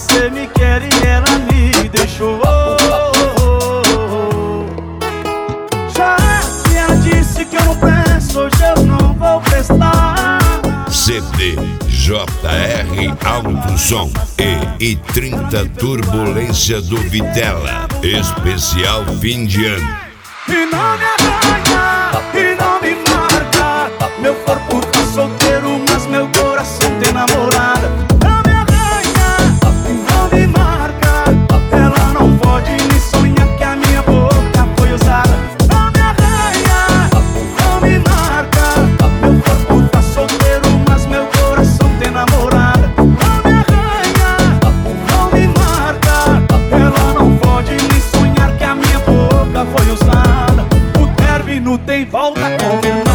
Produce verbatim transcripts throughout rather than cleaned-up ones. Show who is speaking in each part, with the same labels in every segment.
Speaker 1: você me quer e ela me deixou. Já que ela disse que eu não presto, hoje eu não vou prestar.
Speaker 2: C D J R Alto Som e I trinta Turbulência do Vitela. Especial fim de ano.
Speaker 1: E não me arranha, e não me marca. Meu corpo tá solteiro, mas meu coração tem namorada. Não me arranha, e não me marca. Ela não pode nem sonhar que a minha boca foi usada. Não me arranha, não me marca. Meu corpo tá solteiro, mas meu coração tem namorada. Não me arranha, não me marca. Ela não pode nem sonhar que a minha boca foi usada. O término tem volta confirmada.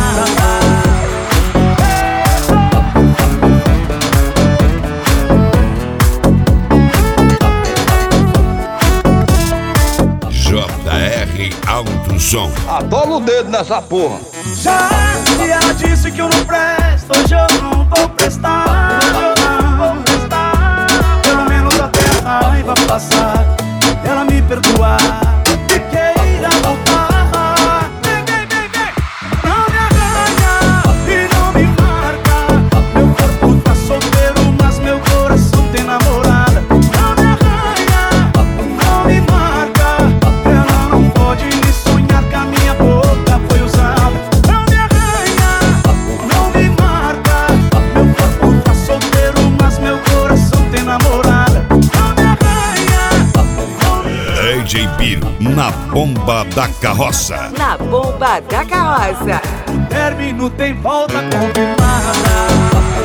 Speaker 2: J R Alto Som.
Speaker 3: Atola o dedo nessa porra.
Speaker 1: Já que ela disse que eu não presto, hoje eu não vou prestar. Eu não vou prestar. Pelo menos até a raiva passar, ela me perdoar e queira voltar. Vem, vem, vem, vem. Não me arranha e não me marca. Meu corpo tá solteiro, mas meu coração tem namorada. Não me arranha, não me marca. Ela não pode nem sonhar que a minha boca foi usada. Não me arranha, não me marca. Meu corpo tá solteiro, mas meu coração tem namorada. Não me arranha, não me...
Speaker 2: D J Biro na bomba da carroça.
Speaker 4: Na bomba da carroça.
Speaker 1: Término tem volta confirmada.